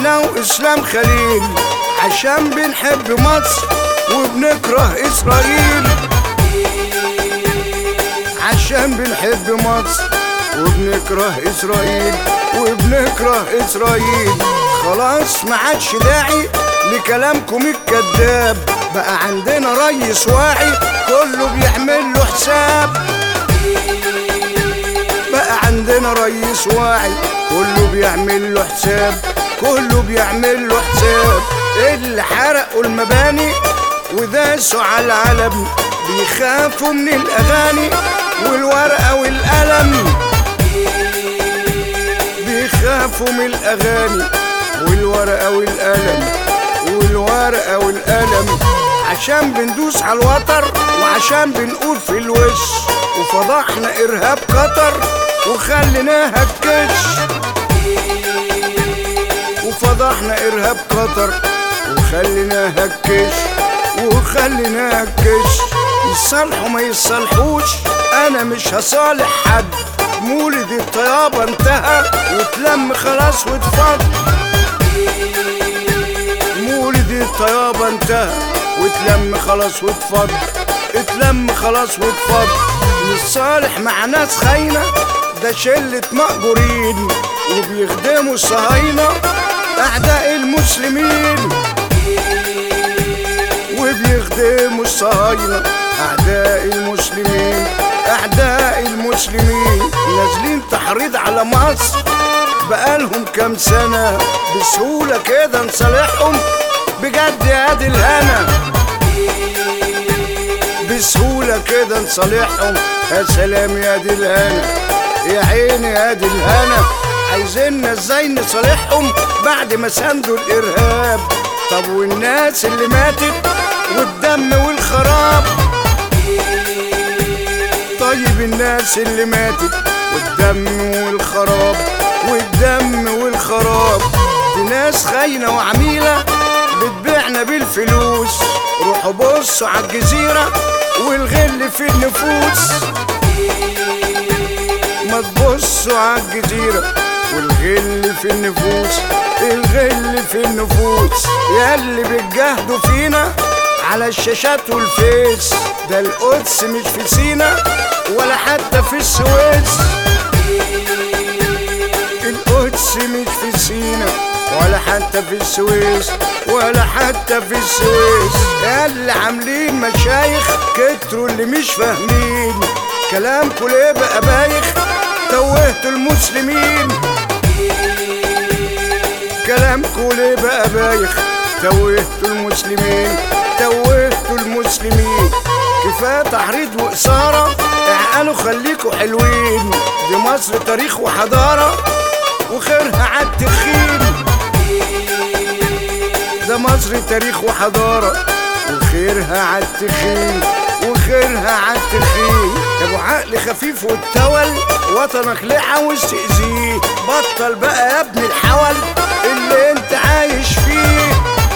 انا واسلام خليل عشان بنحب مصر وبنكره اسرائيل، عشان بنحب مصر وبنكره اسرائيل وبنكره اسرائيل. خلاص ما عادش داعي لكلامكم الكذاب، بقى عندنا ريس واعي كله بيعمل له حساب، بقى عندنا ريس واعي كله بيعمل له حساب، كله بيعمل له حساب. اللي حرقوا المباني وداسوا على العلم بيخافوا من الاغاني والورقه والقلم، بيخافوا من الاغاني والورقه والقلم، والورقه والقلم. عشان بندوس على الوتر وعشان بنقول في الوش، وفضحنا ارهاب قطر وخليناها الكش، وفضحنا ارهاب قطر وخليناها الكش، وخليناها الكش. يصالحوا ما يصالحوش انا مش هصالح حد، مولد الطيابة انتهى واتلم خلاص واتفض، مولد الطيابة انتهى واتلم خلاص واتفض، اتلم خلاص واتفض. نتصالح مع ناس خاينة ده شلة مأجورين وبيخدموا الصهاينة أعداء المسلمين، وبيخدموا الصهاينة أعداء المسلمين، أعداء المسلمين. نازلين تحريض على مصر بقالهم كام سنة، بسهولة كده نصالحهم بجد يا دي الهنا، بسهولة كده نصالحهم يا سلام يا دي الهنا، يا عيني يا دي الهنا. عايزيننا ازاي نصالحهم بعد ما ساندوا الارهاب؟ طب والناس اللي ماتت والدم والخراب، طيب الناس اللي ماتت والدم والخراب، والدم والخراب. دي ناس خاينة وعميلة بتبيعنا بالفلوس، روحوا بصوا عالجزيرة والغل في النفوس، ما تبصوا عالجزيرة والغل في النفوس، الغل في النفوس. ياللي بتجاهدوا فينا على الشاشات والفيس، ده القدس مش في سينا ولا حتى في السويس، القدس مش في سينا ولا حتى في السويس، ولا حتى في السويس. ياللي عاملين مشايخ كتروا اللي مش فاهمين، كلامكوا ليه بقى بايخ توهتوا المسلمين، كلامكوا ليه بقى بايخ توهتوا المسلمين، توهتوا المسلمين. كفاية تحريض وإثارة، اعقلوا خليكوا حلوين، دي مصر تاريخ وحضارة وخيرها عالتخين، ده مصر تاريخ وحضارة وخيرها عالتخين، وخيرها عالتخين. يا ابو عقل خفيف والتول وطنك ليه عاوز تأذيه؟ بطل بقى يا ابن الحول اللي انت عايش فيه،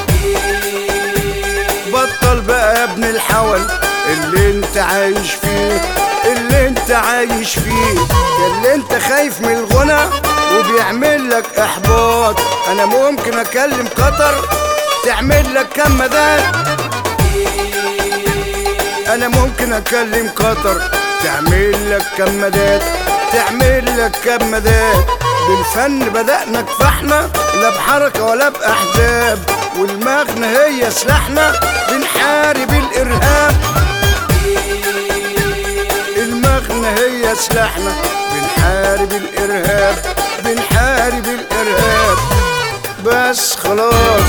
بطل بقى يا ابن الحول اللي انت عايش فيه، اللي انت عايش فيه. اللي انت خايف من الغنى وبيعمل لك احباط، انا ممكن اكلم قطر تعمل لك كم مداد، انا ممكن اكلم قطر تعمل لك كم مداد، تعمل لك كم مداد. بالفن بدأنا كفحنا لا بحركة ولا بأحزاب، والمغنى هي سلاحنا بنحارب الإرهاب، المغنى هي سلاحنا بنحارب الإرهاب، بنحارب الإرهاب. بس خلاص